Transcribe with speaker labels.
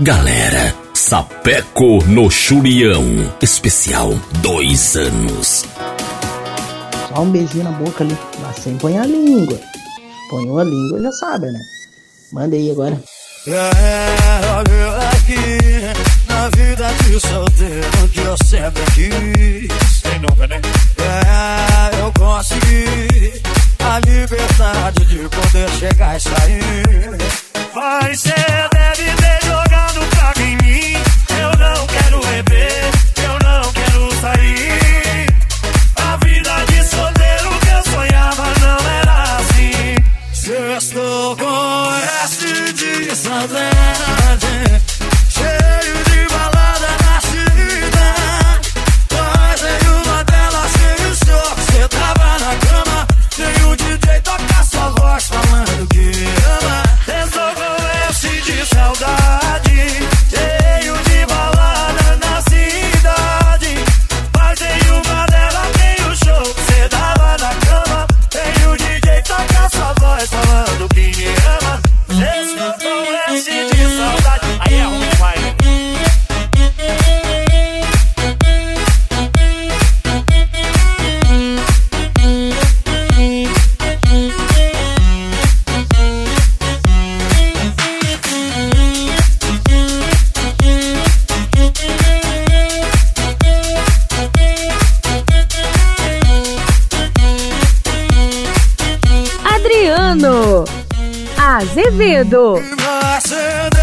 Speaker 1: Galera, Sapeco no Churião, especial 2 anos.
Speaker 2: Só um beijinho na boca ali, mas sem põe a língua. Põe a língua, já sabe, né? Manda aí agora.
Speaker 3: Aqui, na vida de solteiro que eu sempre quis. Tem nunca, né? Eu consegui a liberdade de poder chegar e sair. Mas cê deve ter jogado praga em mim. Eu não quero beber, eu não quero sair. A vida de solteiro que eu sonhava não era assim. Cê estou com resto de saudade, cheio de balada na cidade. Mas em uma delas sem o show, cê tava na cama. Tem o DJ tocar sua voz falando que ama. Estou com esse de saudade, cheio de balada na cidade. Mas em uma delas tem o show, cê tava na cama. Tem o DJ tocar sua voz falando que me ama. Estou com esse de saudade. Aí é ruim demais.
Speaker 4: Adriano Azevedo.
Speaker 3: Acender